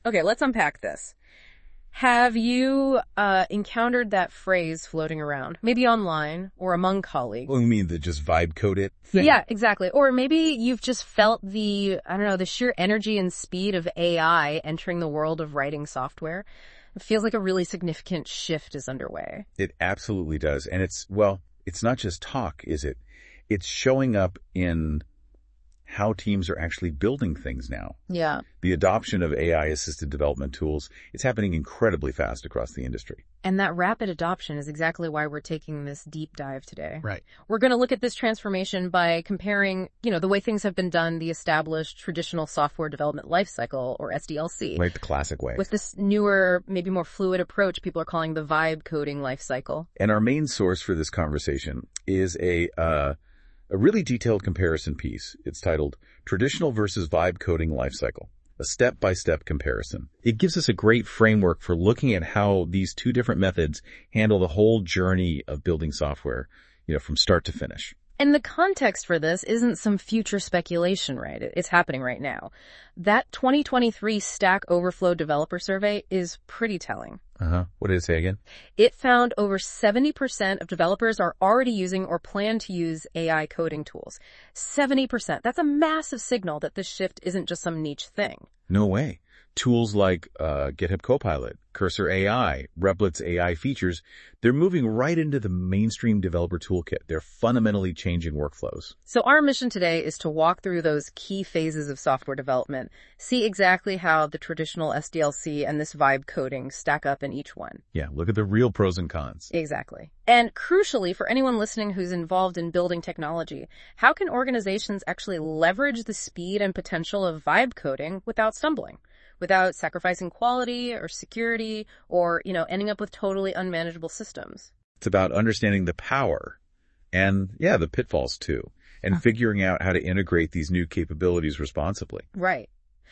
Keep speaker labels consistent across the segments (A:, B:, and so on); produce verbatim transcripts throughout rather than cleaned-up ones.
A: Okay, let's unpack this. Have you uh, encountered that phrase floating around, maybe online or among colleagues?
B: Well, you mean the just vibe code it thing?
A: Yeah, exactly. Or maybe you've just felt the, I don't know, the sheer energy and speed of A I entering the world of writing software. It feels like a really significant shift is underway.
B: It absolutely does. And it's, well, it's not just talk, is it? It's showing up in how teams are actually building things now.
A: Yeah.
B: The adoption of A I-assisted development tools, it's happening incredibly fast across the industry.
A: And that rapid adoption is exactly why we're taking this deep dive today.
B: Right.
A: We're going to look at this transformation by comparing, you know, the way things have been done, the established traditional software development lifecycle, or S D L C.
B: Right, the classic way.
A: With this newer, maybe more fluid approach people are calling the vibe coding lifecycle.
B: And our main source for this conversation is a uh, a really detailed comparison piece. It's titled Traditional versus Vibe Coding Lifecycle, a step-by-step comparison. It gives us a great framework for looking at how these two different methods handle the whole journey of building software, you know, from start to finish.
A: And the context for this isn't some future speculation, right? It's happening right now. That twenty twenty-three Stack Overflow developer survey is pretty telling.
B: Uh-huh. What did it say again?
A: It found over seventy percent of developers are already using or plan to use A I coding tools. seventy percent. That's a massive signal that this shift isn't just some niche thing.
B: No way. Tools like uh, GitHub Copilot, Cursor A I, Replic's A I features, they're moving right into the mainstream developer toolkit. They're fundamentally changing workflows.
A: So our mission today is to walk through those key phases of software development, see exactly how the traditional S D L C and this vibe coding stack up in each one.
B: Yeah, look at the real pros and cons.
A: Exactly. And crucially, for anyone listening who's involved in building technology, how can organizations actually leverage the speed and potential of vibe coding without stumbling? Without sacrificing quality or security or, you know, ending up with totally unmanageable systems.
B: It's about understanding the power and, yeah, the pitfalls too, and figuring out how to integrate these new capabilities responsibly.
A: Right.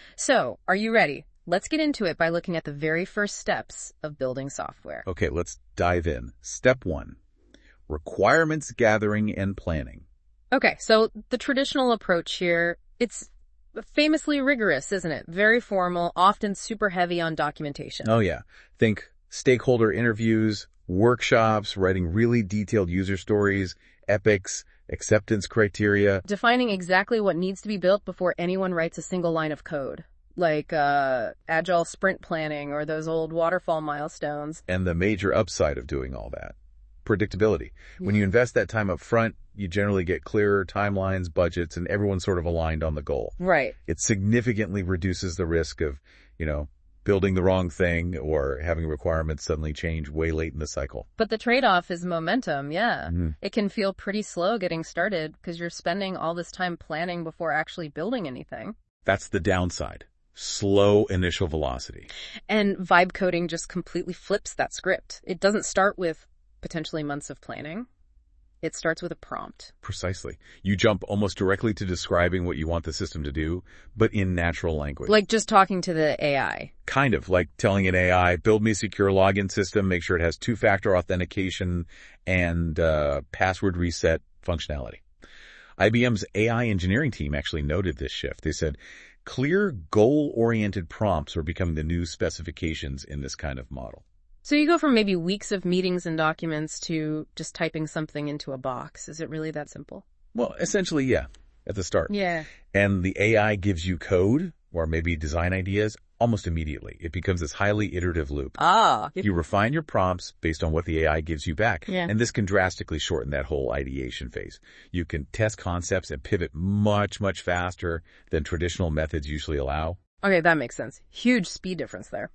A: So, are you ready? Let's get into it by looking at the very first steps of building software.
B: Okay, let's dive in. Step one, requirements gathering and planning.
A: Okay, so the traditional approach here, it's famously rigorous, isn't it? Very formal, often super heavy on documentation.
B: Oh, yeah. Think stakeholder interviews, workshops, writing really detailed user stories, epics, acceptance criteria.
A: Defining exactly what needs to be built before anyone writes a single line of code. Like uh, agile sprint planning or those old waterfall milestones.
B: And the major upside of doing all that, predictability. When you invest that time up front, you generally get clearer timelines, budgets, and everyone's sort of aligned on the goal.
A: Right.
B: It significantly reduces the risk of, you know, building the wrong thing or having requirements suddenly change way late in the cycle.
A: But the trade-off is momentum, yeah.
B: Mm-hmm.
A: It can feel pretty slow getting started because you're spending all this time planning before actually building anything.
B: That's the downside. Slow initial velocity.
A: And vibe coding just completely flips that script. It doesn't start with potentially months of planning. It starts with a prompt.
B: Precisely. You jump almost directly to describing what you want the system to do, but in natural language.
A: Like just talking to the A I.
B: Kind of, like telling an A I, build me a secure login system, make sure it has two-factor authentication and uh, password reset functionality. I B M's A I engineering team actually noted this shift. They said, clear, goal-oriented prompts are becoming the new specifications in this kind of model.
A: So you go from maybe weeks of meetings and documents to just typing something into a box. Is it really that simple?
B: Well, essentially, yeah, at the start.
A: Yeah.
B: And the A I gives you code or maybe design ideas almost immediately. It becomes this highly iterative loop.
A: Ah.
B: You refine your prompts based on what the A I gives you back.
A: Yeah.
B: And this can drastically shorten that whole ideation phase. You can test concepts and pivot much, much faster than traditional methods usually allow.
A: Okay, that makes sense. Huge speed difference there.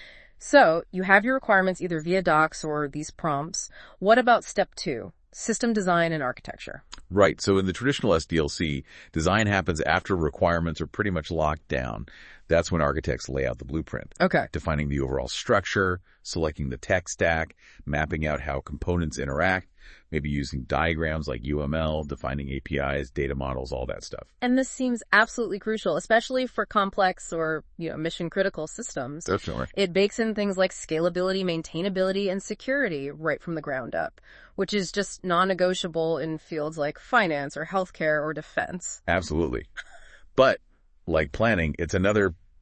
A: So, you have your requirements either via docs or these prompts. What about step two? System design and architecture.
B: Right. So in the traditional S D L C, design happens after requirements are pretty much locked down. That's when architects lay out the blueprint.
A: Okay.
B: Defining the overall structure, selecting the tech stack, mapping out how components interact, maybe using diagrams like U M L, defining A P Is, data models, all that stuff.
A: And this seems absolutely crucial, especially for complex or, you know, mission-critical systems.
B: Definitely.
A: It bakes in things like scalability, maintainability, and security right from the ground up, which is just non-negotiable in fields like finance or healthcare or defense.
B: Absolutely. But like planning, it's another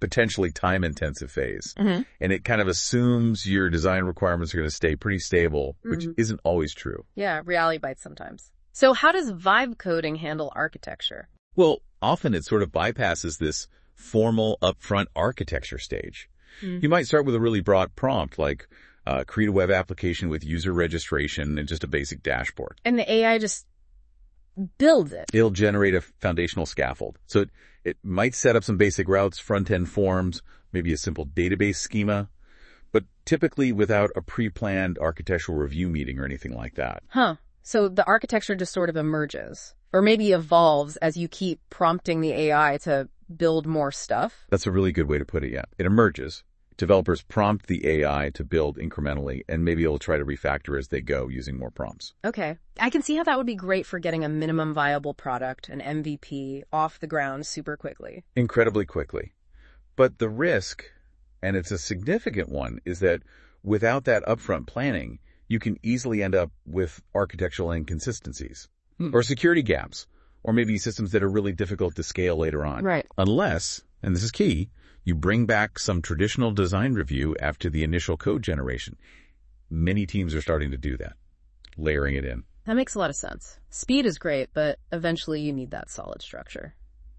B: potentially time-intensive phase.
A: Mm-hmm.
B: And it kind of assumes your design requirements are going to stay pretty stable, which
A: Mm-hmm.
B: isn't always true.
A: Yeah, reality bites sometimes. So how does vibe coding handle architecture?
B: Well, often it sort of bypasses this formal upfront architecture stage.
A: Mm.
B: You might start with a really broad prompt like uh, create a web application with user registration and just a basic dashboard.
A: And the A I just builds it.
B: It'll generate a foundational scaffold. So it, it might set up some basic routes, front-end forms, maybe a simple database schema, but typically without a pre-planned architectural review meeting or anything like that.
A: Huh. So the architecture just sort of emerges, or maybe evolves as you keep prompting the A I to build more stuff.
B: That's a really good way to put it, yeah. It emerges. Developers prompt the A I to build incrementally, and maybe it'll try to refactor as they go using more prompts.
A: Okay. I can see how that would be great for getting a minimum viable product, an M V P, off the ground super quickly.
B: Incredibly quickly. But the risk, and it's a significant one, is that without that upfront planning, you can easily end up with architectural inconsistencies
A: Hmm.
B: or security gaps, or maybe systems that are really difficult to scale later on.
A: Right.
B: Unless, and this is key, you bring back some traditional design review after the initial code generation. Many teams are starting to do that, layering it in.
A: That makes a lot of sense. Speed is great, but eventually you need that solid structure.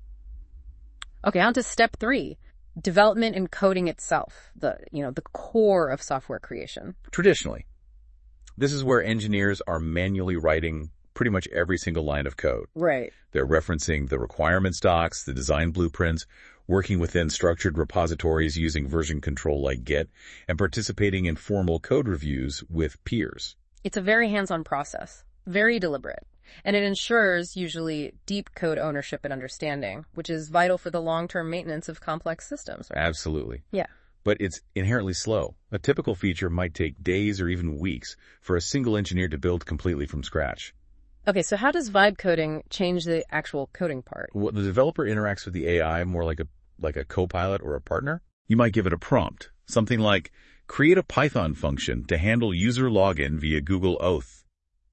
A: Okay, on to step three. Development and coding itself, the, you know, the core of software creation.
B: Traditionally, this is where engineers are manually writing pretty much every single line of code.
A: Right.
B: They're referencing the requirements docs, the design blueprints, working within structured repositories using version control like Git, and participating in formal code reviews with peers.
A: It's a very hands-on process, very deliberate, and it ensures usually deep code ownership and understanding, which is vital for the long-term maintenance of complex systems. Right?
B: Absolutely.
A: Yeah.
B: But it's inherently slow. A typical feature might take days or even weeks for a single engineer to build completely from scratch.
A: Okay, so how does vibe coding change the actual coding part?
B: Well, the developer interacts with the A I more like a like a co-pilot or a partner. You might give it a prompt, something like create a Python function to handle user login via Google Oath.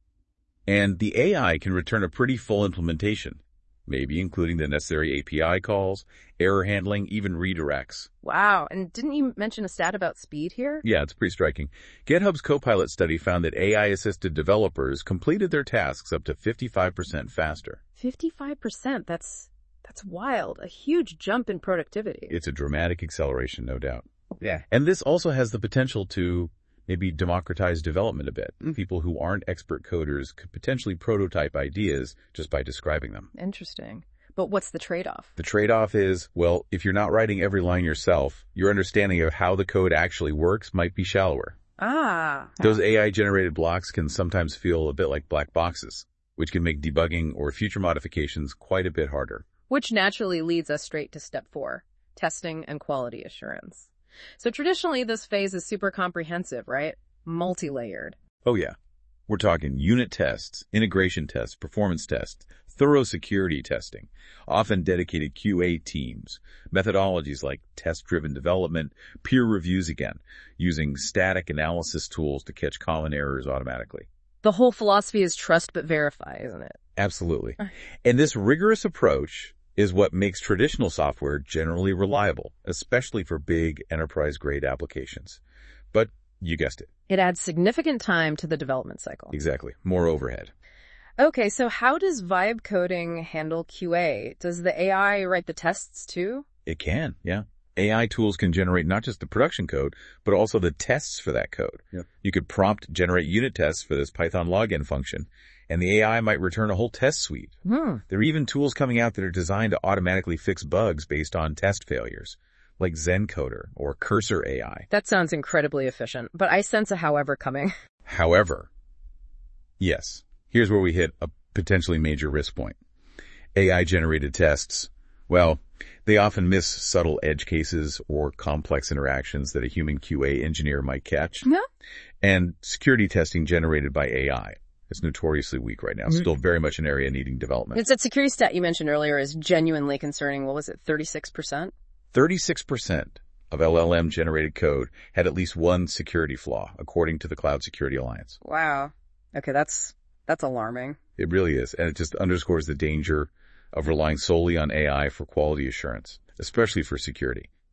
B: And the A I can return a pretty full implementation, maybe including the necessary A P I calls, error handling, even redirects.
A: Wow, and didn't you mention a stat about speed here?
B: Yeah, it's pretty striking. GitHub's Copilot study found that A I-assisted developers completed their tasks up to fifty-five percent faster.
A: fifty-five percent, that's that's wild. A huge jump in productivity.
B: It's a dramatic acceleration, no doubt.
A: Yeah.
B: And this also has the potential to maybe democratize development a bit.
A: Mm.
B: People who aren't expert coders could potentially prototype ideas just by describing them.
A: Interesting. But what's the trade-off?
B: The trade-off is, well, if you're not writing every line yourself, your understanding of how the code actually works might be shallower.
A: Ah.
B: Those A I-generated blocks can sometimes feel a bit like black boxes, which can make debugging or future modifications quite a bit harder.
A: Which naturally leads us straight to step four, testing and quality assurance. So traditionally, this phase is super comprehensive, right? Multi-layered.
B: Oh yeah. We're talking unit tests, integration tests, performance tests, thorough security testing, often dedicated Q A teams, methodologies like test-driven development, peer reviews again, using static analysis tools to catch common errors automatically.
A: The whole philosophy is trust but verify, isn't it?
B: Absolutely. And this rigorous approach is what makes traditional software generally reliable, especially for big enterprise-grade applications. But you guessed it.
A: It adds significant time to the development cycle.
B: Exactly. More overhead.
A: Okay, so how does vibe coding handle Q A? Does the A I write the tests too?
B: It can, yeah. A I tools can generate not just the production code, but also the tests for that code.
C: Yep.
B: You could prompt generate unit tests for this Python login function, and the A I might return a whole test suite.
A: Hmm.
B: There are even tools coming out that are designed to automatically fix bugs based on test failures, like Zencoder or Cursor A I.
A: That sounds incredibly efficient, but I sense a however coming.
B: However, yes, here's where we hit a potentially major risk point. A I-generated tests, well, they often miss subtle edge cases or complex interactions that a human Q A engineer might catch.
A: Yeah.
B: And security testing generated by A I is notoriously weak right now,
A: Mm-hmm.
B: still very much an area needing development.
A: It's that security stat you mentioned earlier is genuinely concerning. What was it, thirty-six percent?
B: thirty-six percent of L L M-generated code had at least one security flaw, according to the Cloud Security Alliance.
A: Wow. Okay, that's that's alarming.
B: It really is, and it just underscores the danger of relying solely on A I for quality assurance, especially for security.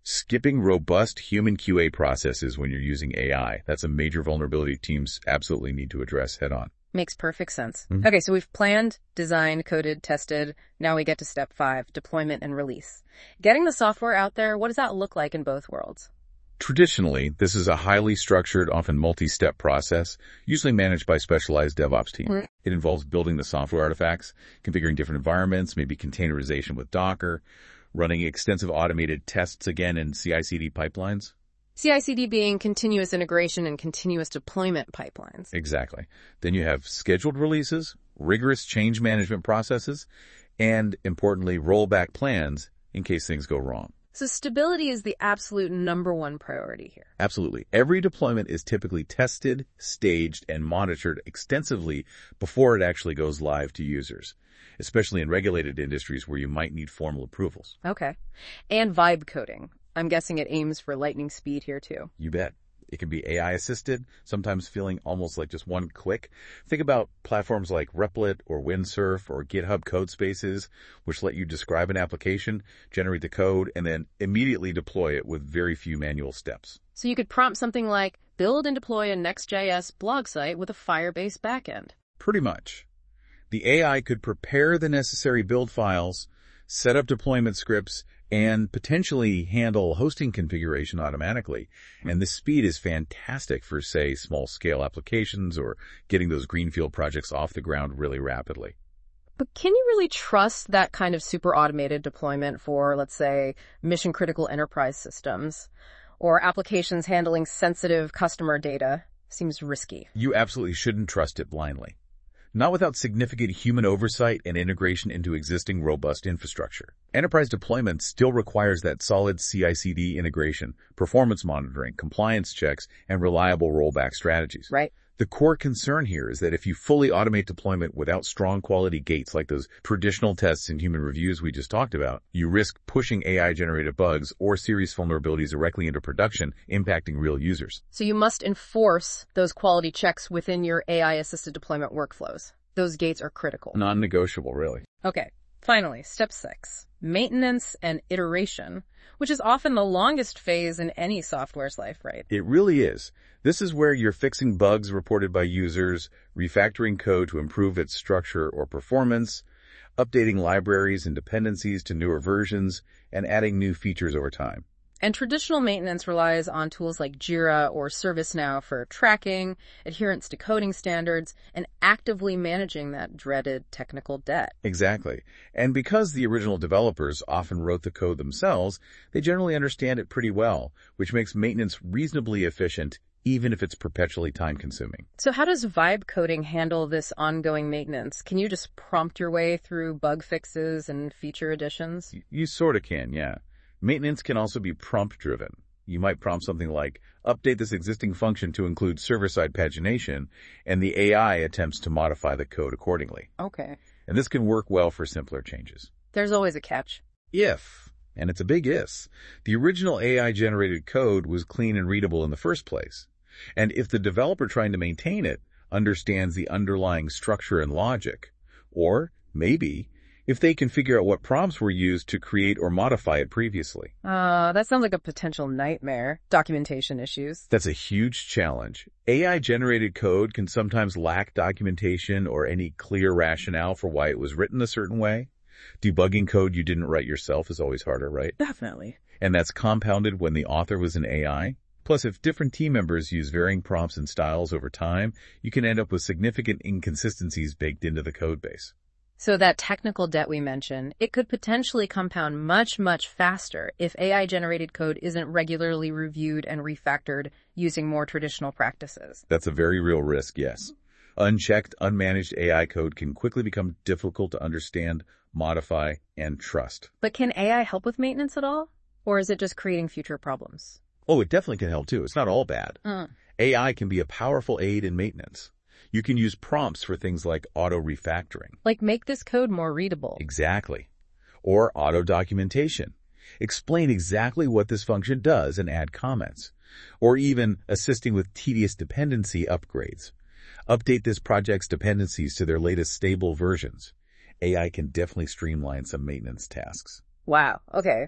B: Skipping robust human Q A processes when you're using A I. That's a major vulnerability teams absolutely need to address head on.
A: Makes perfect sense.
B: Mm-hmm.
A: Okay, so we've planned, designed, coded, tested. Now we get to step five, deployment and release. Getting the software out there, what does that look like in both worlds?
B: Traditionally, this is a highly structured, often multi-step process, usually managed by specialized DevOps team.
A: Mm.
B: It involves building the software artifacts, configuring different environments, maybe containerization with Docker, running extensive automated tests again in C I C D pipelines.
A: C I C D being continuous integration and continuous deployment pipelines.
B: Exactly. Then you have scheduled releases, rigorous change management processes, and importantly, rollback plans in case things go wrong.
A: So stability is the absolute number one priority here.
B: Absolutely. Every deployment is typically tested, staged, and monitored extensively before it actually goes live to users, especially in regulated industries where you might need formal approvals.
A: Okay. And vibe coding. I'm guessing it aims for lightning speed here too.
B: You bet. It can be A I assisted, sometimes feeling almost like just one click. Think about platforms like Replit or Windsurf or GitHub Codespaces, which let you describe an application, generate the code, and then immediately deploy it with very few manual steps.
A: So you could prompt something like, build and deploy a Next.js blog site with a Firebase backend.
B: Pretty much. The A I could prepare the necessary build files, set up deployment scripts, and potentially handle hosting configuration automatically. And this speed is fantastic for, say, small-scale applications or getting those greenfield projects off the ground really rapidly.
A: But can you really trust that kind of super automated deployment for, let's say, mission-critical enterprise systems or applications handling sensitive customer data? Seems risky.
B: You absolutely shouldn't trust it blindly. Not without significant human oversight and integration into existing robust infrastructure. Enterprise deployment still requires that solid C I C D integration, performance monitoring, compliance checks, and reliable rollback strategies.
A: Right.
B: The core concern here is that if you fully automate deployment without strong quality gates like those traditional tests and human reviews we just talked about, you risk pushing A I-generated bugs or serious vulnerabilities directly into production, impacting real users.
A: So you must enforce those quality checks within your A I-assisted deployment workflows. Those gates are critical.
B: Non-negotiable, really.
A: Okay. Finally, step six, maintenance and iteration, which is often the longest phase in any software's life, right?
B: It really is. This is where you're fixing bugs reported by users, refactoring code to improve its structure or performance, updating libraries and dependencies to newer versions, and adding new features over time.
A: And traditional maintenance relies on tools like Jira or ServiceNow for tracking, adherence to coding standards, and actively managing that dreaded technical debt.
B: Exactly. And because the original developers often wrote the code themselves, they generally understand it pretty well, which makes maintenance reasonably efficient, even if it's perpetually time-consuming.
A: So how does vibe coding handle this ongoing maintenance? Can you just prompt your way through bug fixes and feature additions?
B: You, you sort of can, yeah. Maintenance can also be prompt-driven. You might prompt something like, update this existing function to include server-side pagination, and the A I attempts to modify the code accordingly.
A: Okay.
B: And this can work well for simpler changes.
A: There's always a catch.
B: If, and it's a big if, the original A I-generated code was clean and readable in the first place, and if the developer trying to maintain it understands the underlying structure and logic, or maybe if they can figure out what prompts were used to create or modify it previously.
A: Uh, that sounds like a potential nightmare. Documentation issues.
B: That's a huge challenge. A I-generated code can sometimes lack documentation or any clear rationale for why it was written a certain way. Debugging code you didn't write yourself is always harder, right?
A: Definitely.
B: And that's compounded when the author was an A I. Plus, if different team members use varying prompts and styles over time, you can end up with significant inconsistencies baked into the code base.
A: So that technical debt we mentioned, it could potentially compound much, much faster if A I-generated code isn't regularly reviewed and refactored using more traditional practices.
B: That's a very real risk, yes. Unchecked, unmanaged A I code can quickly become difficult to understand, modify, and trust.
A: But can A I help with maintenance at all? Or is it just creating future problems?
B: Oh, it definitely can help too. It's not all bad.
A: Uh.
B: A I can be a powerful aid in maintenance. You can use prompts for things like auto-refactoring.
A: Like make this code more readable.
B: Exactly. Or auto-documentation. Explain exactly what this function does and add comments. Or even assisting with tedious dependency upgrades. Update this project's dependencies to their latest stable versions. A I can definitely streamline some maintenance tasks.
A: Wow. Okay.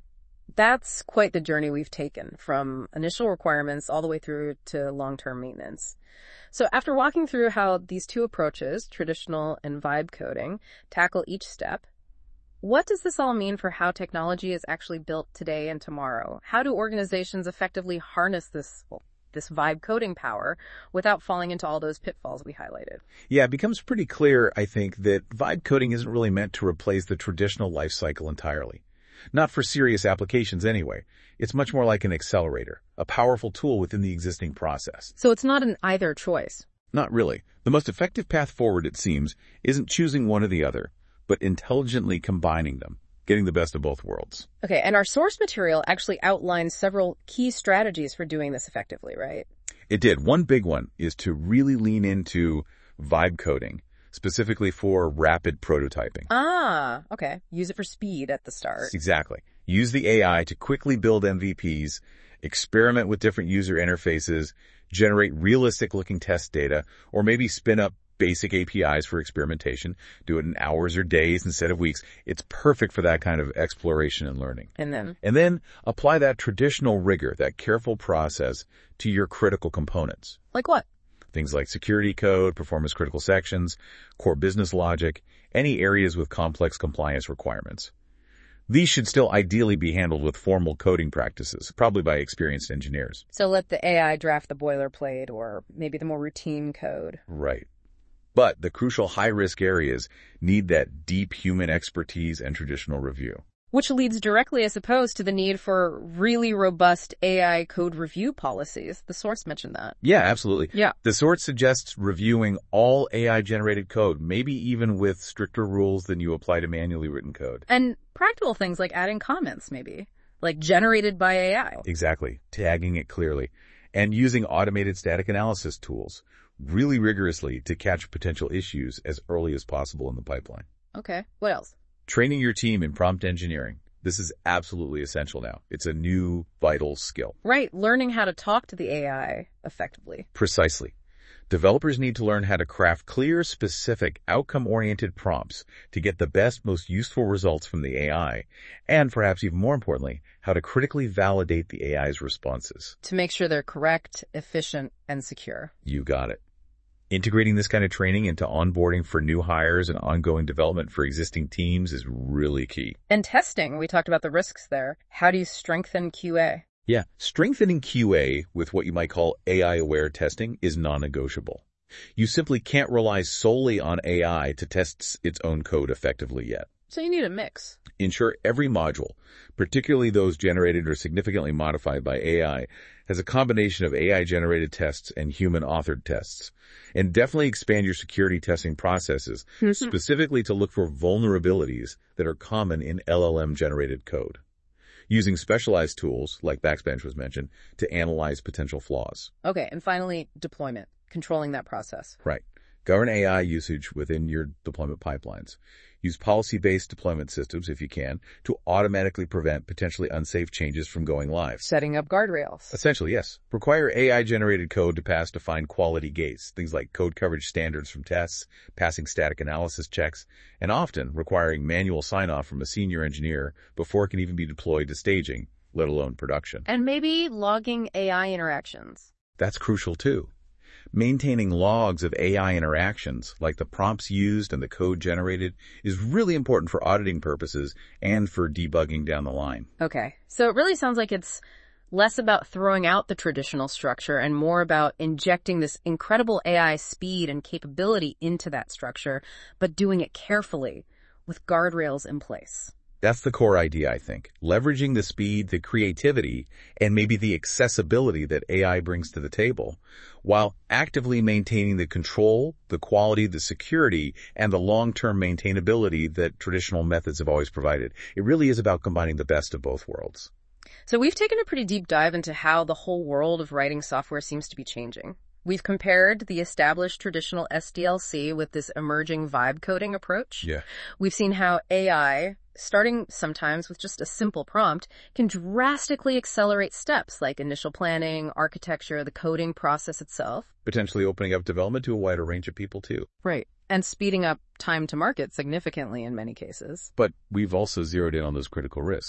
A: That's quite the journey we've taken, from initial requirements all the way through to long-term maintenance. So after walking through how these two approaches, traditional and vibe coding, tackle each step, what does this all mean for how technology is actually built today and tomorrow? How do organizations effectively harness this, well, this vibe coding power without falling into all those pitfalls we highlighted?
B: Yeah, it becomes pretty clear, I think, that vibe coding isn't really meant to replace the traditional life cycle entirely. Not for serious applications anyway. It's much more like an accelerator, a powerful tool within the existing process.
A: So it's not an either choice.
B: Not really. The most effective path forward, it seems, isn't choosing one or the other, but intelligently combining them, getting the best of both worlds.
A: Okay, and our source material actually outlines several key strategies for doing this effectively, right?
B: It did. One big one is to really lean into vibe coding, specifically for rapid prototyping.
A: Ah, okay. Use it for speed at the start.
B: Exactly. Use the A I to quickly build M V Ps, experiment with different user interfaces, generate realistic-looking test data, or maybe spin up basic A P Is for experimentation. Do it in hours or days instead of weeks. It's perfect for that kind of exploration and learning.
A: And then?
B: And then apply that traditional rigor, that careful process, to your critical components.
A: Like what?
B: Things like security code, performance critical sections, core business logic, any areas with complex compliance requirements. These should still ideally be handled with formal coding practices, probably by experienced engineers.
A: So let the A I draft the boilerplate or maybe the more routine code.
B: Right. But the crucial high-risk areas need that deep human expertise and traditional review.
A: Which leads directly, I suppose, to the need for really robust A I code review policies. The source mentioned that.
B: Yeah, absolutely.
A: Yeah.
B: The source suggests reviewing all A I-generated code, maybe even with stricter rules than you apply to manually written code.
A: And practical things like adding comments, maybe, like generated by A I.
B: Exactly. Tagging it clearly. And using automated static analysis tools really rigorously to catch potential issues as early as possible in the pipeline.
A: Okay. What else?
B: Training your team in prompt engineering. This is absolutely essential now. It's a new, vital skill.
A: Right. Learning how to talk to the A I effectively.
B: Precisely. Developers need to learn how to craft clear, specific, outcome-oriented prompts to get the best, most useful results from the A I, and perhaps even more importantly, how to critically validate the A I's responses.
A: To make sure they're correct, efficient, and secure.
B: You got it. Integrating this kind of training into onboarding for new hires and ongoing development for existing teams is really key.
A: And testing, we talked about the risks there. How do you strengthen Q A?
B: Yeah, strengthening Q A with what you might call A I-aware testing is non-negotiable. You simply can't rely solely on A I to test its own code effectively yet.
A: So you need a mix.
B: Ensure every module, particularly those generated or significantly modified by A I, has a combination of A I-generated tests and human-authored tests. And definitely expand your security testing processes, specifically to look for vulnerabilities that are common in L L M-generated code. Using specialized tools, like Backbench was mentioned, to analyze potential flaws.
A: Okay, and finally, deployment. Controlling that process.
B: Right. Govern A I usage within your deployment pipelines. Use policy-based deployment systems, if you can, to automatically prevent potentially unsafe changes from going live.
A: Setting up guardrails.
B: Essentially, yes. Require A I-generated code to pass defined quality gates, things like code coverage standards from tests, passing static analysis checks, and often requiring manual sign-off from a senior engineer before it can even be deployed to staging, let alone production.
A: And maybe logging A I interactions.
B: That's crucial, too. Maintaining logs of A I interactions, like the prompts used and the code generated, is really important for auditing purposes and for debugging down the line.
A: Okay, so it really sounds like it's less about throwing out the traditional structure and more about injecting this incredible A I speed and capability into that structure, but doing it carefully with guardrails in place.
B: That's the core idea, I think. Leveraging the speed, the creativity, and maybe the accessibility that A I brings to the table, while actively maintaining the control, the quality, the security, and the long-term maintainability that traditional methods have always provided. It really is about combining the best of both worlds.
A: So we've taken a pretty deep dive into how the whole world of writing software seems to be changing. We've compared the established traditional S D L C with this emerging vibe coding approach.
B: Yeah.
A: We've seen how A I, starting sometimes with just a simple prompt, can drastically accelerate steps like initial planning, architecture, the coding process itself.
B: Potentially opening up development to a wider range of people, too.
A: Right. And speeding up time to market significantly in many cases.
B: But we've also zeroed in on those critical risks.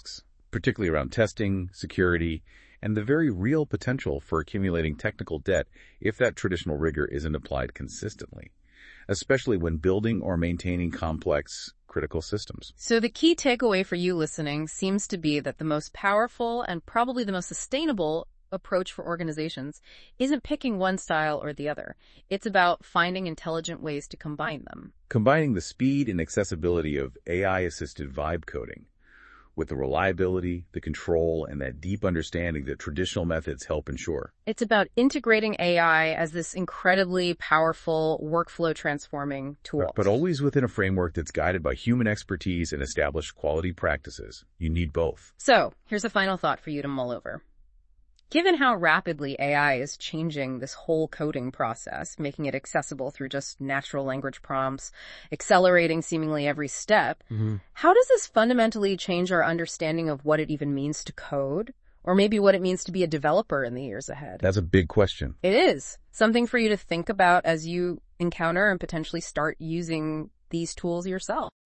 B: particularly around testing, security, and the very real potential for accumulating technical debt if that traditional rigor isn't applied consistently, especially when building or maintaining complex critical systems.
A: So the key takeaway for you listening seems to be that the most powerful and probably the most sustainable approach for organizations isn't picking one style or the other. It's about finding intelligent ways to combine them.
B: Combining the speed and accessibility of A I-assisted vibe coding with the reliability, the control, and that deep understanding that traditional methods help ensure.
A: It's about integrating A I as this incredibly powerful workflow transforming tool.
B: But, but always within a framework that's guided by human expertise and established quality practices. You need both.
A: So, here's a final thought for you to mull over. Given how rapidly A I is changing this whole coding process, making it accessible through just natural language prompts, accelerating seemingly every step, mm-hmm. how does this fundamentally change our understanding of what it even means to code? Or maybe what it means to be a developer in the years ahead?
B: That's a big question.
A: It is. Something for you to think about as you encounter and potentially start using these tools yourself.